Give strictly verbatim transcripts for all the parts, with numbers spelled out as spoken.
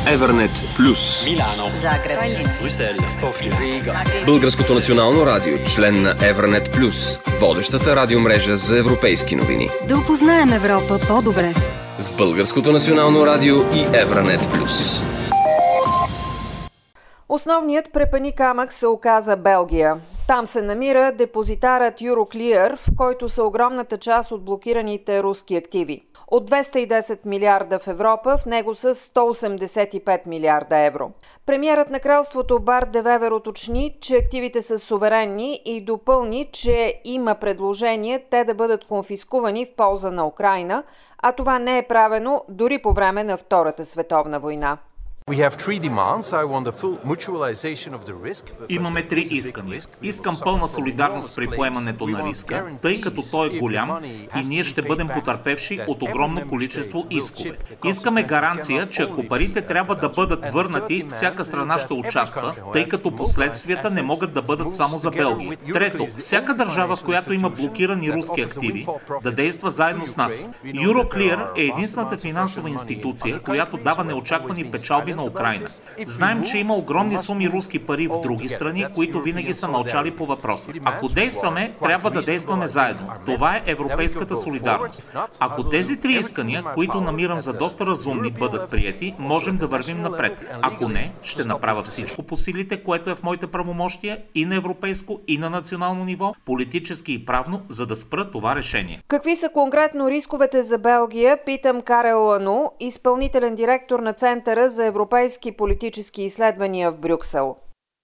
Евернет Плюс. Милано, Загреб, Брюксел, София, Рига. Българското национално радио, член на Евернет Плюс, водещата радиомрежа за европейски новини. Да опознаем Европа по-добре. С Българското национално радио и Евернет Плюс. Основният препъни камък се оказа Белгия. Там се намира депозитарът Euroclear, в който са огромната част от блокираните руски активи. От двеста и десет милиарда в Европа, в него са сто осемдесет и пет милиарда евро. Премиерът на кралството Барт де Вевер уточни, че активите са суверенни и допълни, че има предложение те да бъдат конфискувани в полза на Украйна, а това не е правено дори по време на Втората световна война. Имаме три искания. Искам пълна солидарност при поемането на риска, тъй като той е голям и ние ще бъдем потърпевши от огромно количество искове. Искаме гаранция, че ако парите трябва да бъдат върнати, всяка страна ще участва, тъй като последствията не могат да бъдат само за Белгия. Трето, всяка държава, в която има блокирани руски активи, да действа заедно с нас. Euroclear е единствената финансова институция, която дава неочаквани печалби на Украйна. Знаем, че има огромни суми руски пари в други страни, които винаги са мълчали по въпроса. Ако действаме, трябва да действаме заедно. Това е европейската солидарност. Ако тези три искания, които намирам за доста разумни, бъдат приети, можем да вървим напред. Ако не, ще направя всичко по силите, което е в моите правомощия и на европейско, и на национално ниво, политически и правно, за да спра това решение. Какви са конкретно рисковете за Белгия, питам Карел Лану, изпълнителен директор на Центъра за европейски политически изследвания в Брюксел.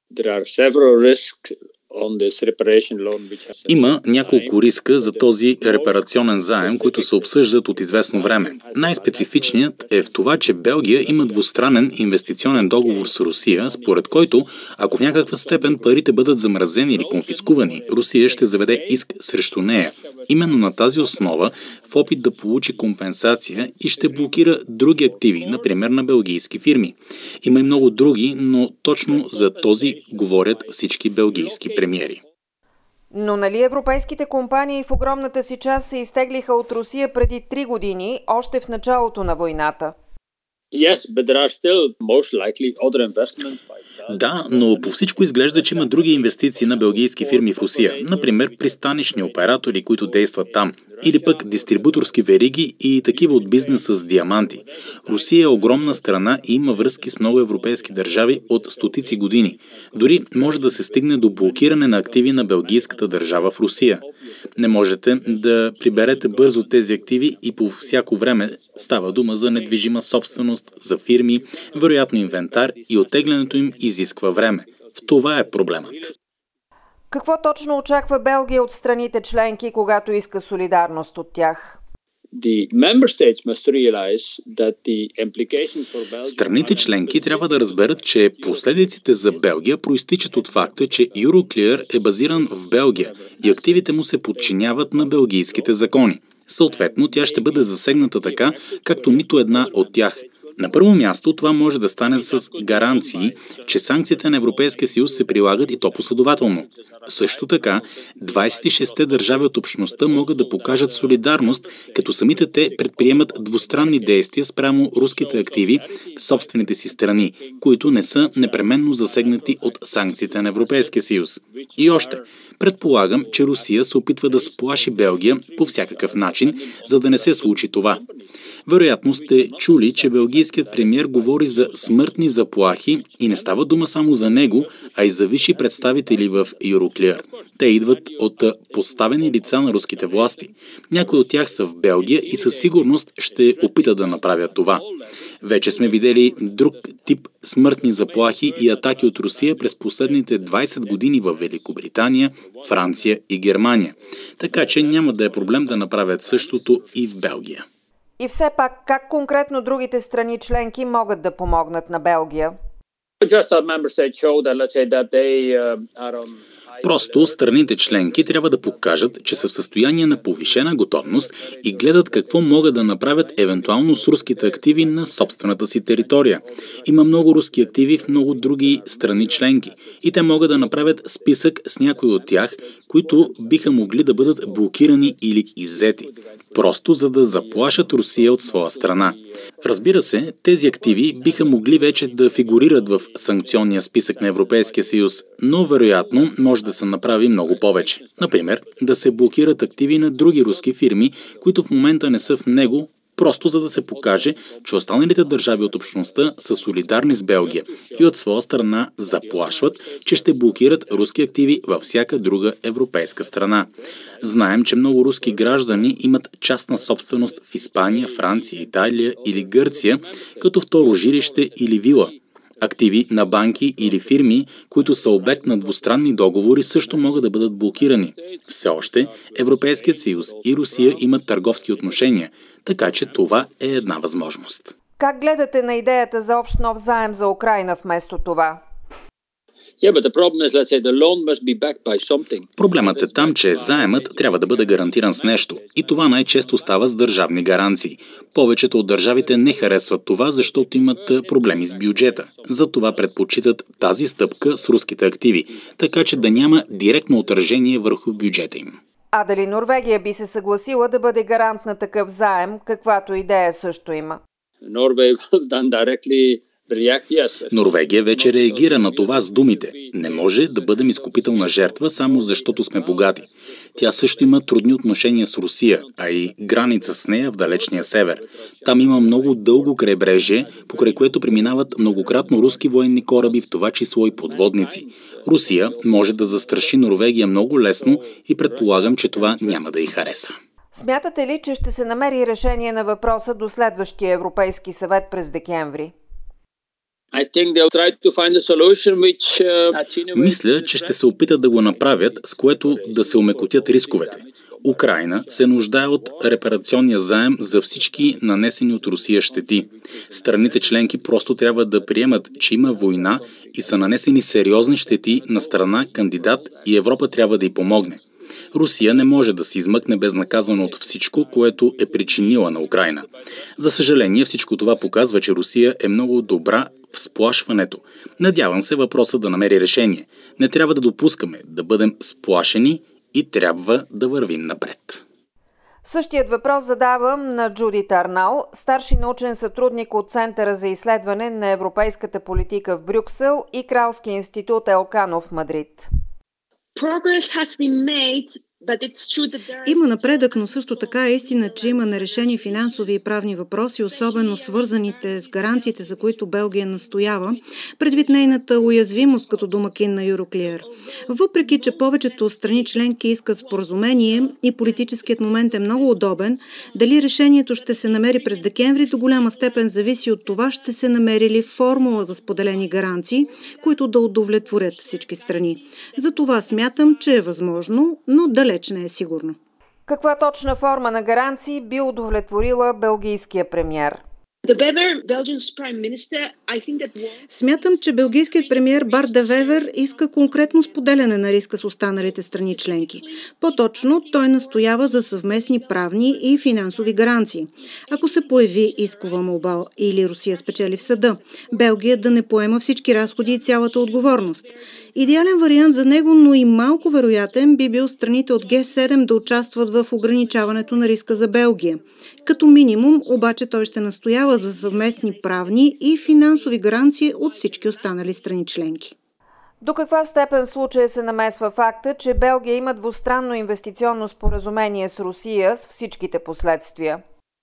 Има няколко риска за този репарационен заем, които се обсъждат от известно време. Най-специфичният е в това, че Белгия има двустранен инвестиционен договор с Русия, според който, ако в някаква степен парите бъдат замразени или конфискувани, Русия ще заведе иск срещу нея. Именно на тази основа, в опит да получи компенсация и ще блокира други активи, например на белгийски фирми. Има и много други, но точно за този говорят всички белгийски премиери. Но нали европейските компании в огромната си част се изтеглиха от Русия преди три години, още в началото на войната? Да, но по всичко изглежда, че има други инвестиции на белгийски фирми в Русия. Например, пристанищни оператори, които действат там. Или пък дистрибуторски вериги и такива от бизнеса с диаманти. Русия е огромна страна и има връзки с много европейски държави от стотици години. Дори може да се стигне до блокиране на активи на белгийската държава в Русия. Не можете да приберете бързо тези активи и по всяко време става дума за недвижима собственост, за фирми, вероятно инвентар и оттеглянето им изисква време. В това е проблемът. Какво точно очаква Белгия от страните членки, когато иска солидарност от тях? Страните членки трябва да разберат, че последиците за Белгия проистичат от факта, че Euroclear е базиран в Белгия и активите му се подчиняват на белгийските закони. Съответно, тя ще бъде засегната така, както нито една от тях. На първо място, това може да стане с гаранции, че санкциите на Европейския съюз се прилагат и то последователно. Също така, двадесет и шестте държави от общността могат да покажат солидарност, като самите те предприемат двустранни действия спрямо руските активи в собствените си страни, които не са непременно засегнати от санкциите на Европейския съюз. И още, предполагам, че Русия се опитва да сплаши Белгия по всякакъв начин, за да не се случи това. Вероятно сте чули, че белгийският премиер говори за смъртни заплахи и не става дума само за него, а и за висши представители в Euroclear. Те идват от поставени лица на руските власти. Някои от тях са в Белгия и със сигурност ще опитат да направят това. Вече сме видели друг тип смъртни заплахи и атаки от Русия през последните двадесет години в Великобритания, Франция и Германия. Така че няма да е проблем да направят същото и в Белгия. И все пак, как конкретно другите страни членки могат да помогнат на Белгия? Просто страните членки трябва да покажат, че са в състояние на повишена готовност и гледат какво могат да направят евентуално с руските активи на собствената си територия. Има много руски активи в много други страни членки и те могат да направят списък с някои от тях, които биха могли да бъдат блокирани или иззети. Просто за да заплашат Русия от своя страна. Разбира се, тези активи биха могли вече да фигурират в санкционния списък на Европейския съюз, но вероятно може да се направи много повече. Например, да се блокират активи на други руски фирми, които в момента не са в него, просто за да се покаже, че останалите държави от общността са солидарни с Белгия и от своя страна заплашват, че ще блокират руски активи във всяка друга европейска страна. Знаем, че много руски граждани имат частна собственост в Испания, Франция, Италия или Гърция, като второ жилище или вила. Активи на банки или фирми, които са обект на двустранни договори, също могат да бъдат блокирани. Все още Европейският съюз и Русия имат търговски отношения, така че това е една възможност. Как гледате на идеята за общ нов заем за Украйна вместо това? Проблемът е там, че заемът трябва да бъде гарантиран с нещо и това най-често става с държавни гаранции. Повечето от държавите не харесват това, защото имат проблеми с бюджета. Затова предпочитат тази стъпка с руските активи, така че да няма директно отражение върху бюджета им. А дали Норвегия би се съгласила да бъде гарант на такъв заем, каквато идея също има? Норвегия вече реагира на това с думите. Не може да бъдем изкупителна жертва само защото сме богати. Тя също има трудни отношения с Русия, а и граница с нея в далечния север. Там има много дълго крайбрежие, покрай което преминават многократно руски военни кораби, в това число и подводници. Русия може да застраши Норвегия много лесно и предполагам, че това няма да й хареса. Смятате ли, че ще се намери решение на въпроса до следващия Европейски съвет през декември? Мисля, че ще се опитат да го направят, с което да се омекотят рисковете. Украйна се нуждае от репарационния заем за всички нанесени от Русия щети. Страните членки просто трябва да приемат, че има война и са нанесени сериозни щети на страна кандидат и Европа трябва да й помогне. Русия не може да се измъкне безнаказано от всичко, което е причинила на Украйна. За съжаление, всичко това показва, че Русия е много добра в сплашването. Надявам се въпроса да намери решение. Не трябва да допускаме да бъдем сплашени и трябва да вървим напред. Същият въпрос задавам на Джудит Арнал, старши научен сътрудник от Центъра за изследване на европейската политика в Брюксел и Кралски институт Елкано в Мадрид. Има напредък, но също така е истина, че има нерешени финансови и правни въпроси, особено свързаните с гаранциите, за които Белгия настоява, предвид нейната уязвимост като домакин на Юроклиер. Въпреки че повечето страни членки искат споразумение и политическият момент е много удобен, дали решението ще се намери през декември до голяма степен зависи от това, ще се намери ли формула за споделени гаранции, които да удовлетворят всички страни. За това смятам, че е възможно, но далеч не е сигурно. Каква точна форма на гаранции би удовлетворила белгийския премиер? Смятам, че белгийският премиер Барт де Вевер иска конкретно споделяне на риска с останалите страни членки. По-точно, той настоява за съвместни правни и финансови гаранции. Ако се появи искова молба или Русия спечели в съда, Белгия да не поема всички разходи и цялата отговорност. Идеален вариант за него, но и малко вероятен, би бил страните от Ге седем да участват в ограничаването на риска за Белгия. Като минимум, обаче той ще настоява за съвместни правни и финансови гаранции от всички останали страни членки. До каква степен в случая се намесва факта, че Белгия има двустранно инвестиционно споразумение с Русия с всичките последствия?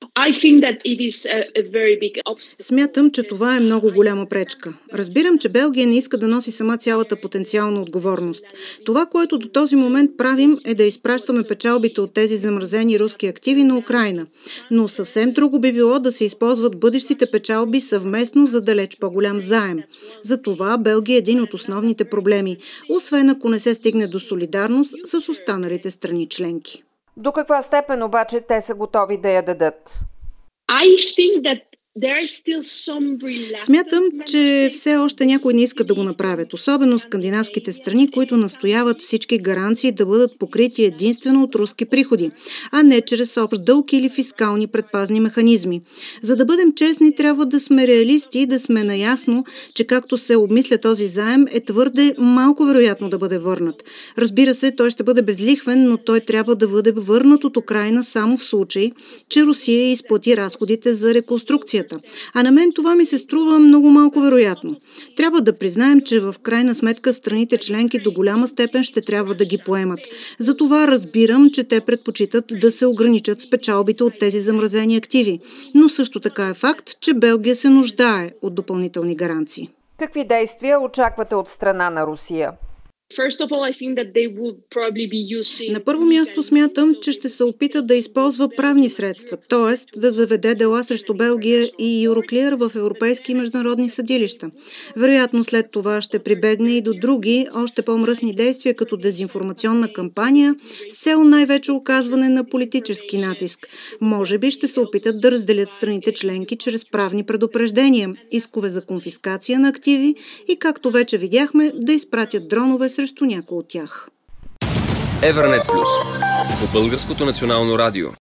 Смятам, че това е много голяма пречка. Разбирам, че Белгия не иска да носи сама цялата потенциална отговорност. Това, което до този момент правим, е да изпращаме печалбите от тези замразени руски активи на Украйна. Но съвсем друго би било да се използват бъдещите печалби съвместно за далеч по-голям заем. Затова Белгия е един от основните проблеми, освен ако не се стигне до солидарност с останалите страни членки. До каква степен обаче те са готови да я дадат? Смятам, че все още някои не искат да го направят, особено скандинавските страни, които настояват всички гаранции да бъдат покрити единствено от руски приходи, а не чрез общ дълг или фискални предпазни механизми. За да бъдем честни, трябва да сме реалисти и да сме наясно, че както се обмисля този заем, е твърде малко вероятно да бъде върнат. Разбира се, той ще бъде безлихвен, но той трябва да бъде върнат от Украйна само в случай, че Русия изплати разходите за реконструкцията. дружествата. А на мен това ми се струва много малко вероятно. Трябва да признаем, че в крайна сметка страните членки до голяма степен ще трябва да ги поемат. Затова разбирам, че те предпочитат да се ограничат с печалбите от тези замразени активи. Но също така е факт, че Белгия се нуждае от допълнителни гаранции. Какви действия очаквате от страна на Русия? На първо място смятам, че ще се опитат да използва правни средства, т.е. да заведе дела срещу Белгия и Юроклиер в европейски и международни съдилища. Вероятно след това ще прибегне и до други, още по-мръсни действия, като дезинформационна кампания, с цел най-вече оказване на политически натиск. Може би ще се опитат да разделят страните членки чрез правни предупреждения, искове за конфискация на активи и, както вече видяхме, да изпратят дронове срещу някои от тях. Евернет Плюс по Българското национално радио.